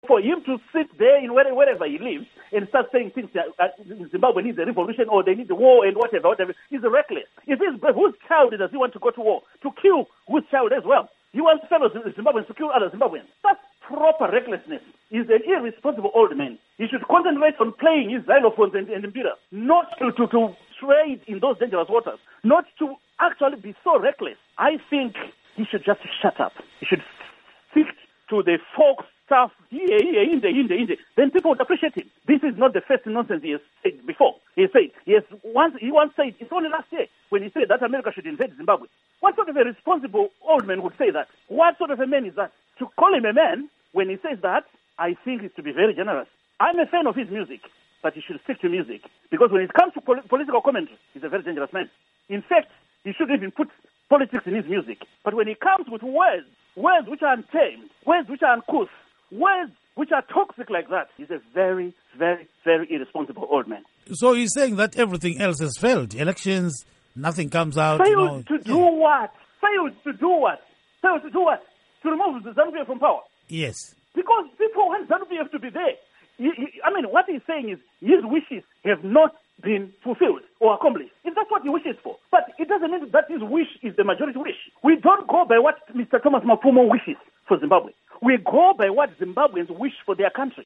for him to sit there in wherever he lives and start saying things that Zimbabwe needs a revolution or they need a war and whatever, is reckless. Whose child does he want to go to war? To kill whose child as well? He wants fellow Zimbabweans to kill other Zimbabweans. That's proper recklessness. He's an irresponsible old man. He should concentrate on playing his xylophones and impira, not to trade in those dangerous waters, not to actually be so reckless. I think he should just shut up. He should stick to the folk stuff here, in the. Then people would appreciate him. This is not the first nonsense he has said before. He once said, it's only last year, when he said that America should invade Zimbabwe. What sort of a responsible old man would say that? What sort of a man is that? To call him a man when he says that, I think is to be very generous. I'm a fan of his music, but he should stick to music. Because when it comes to political commentary, he's a very dangerous man. In fact, he shouldn't even put politics in his music. But when he comes with words which are untamed, words which are uncouth, words which are toxic like that, he's a very, very, very irresponsible old man. So he's saying that everything else has failed. Elections, nothing comes out. Failed to do what? Failed to do what? Failed to do what? To remove the ZANU-PF from power. Yes. Because people want ZANU-PF to be there. What he's saying is his wishes have not been fulfilled or accomplished. If that's what he wishes for. But it doesn't mean that his wish is the majority wish. We don't go by what Mr. Thomas Mafumo wishes for Zimbabwe. We go by what Zimbabweans wish for their country.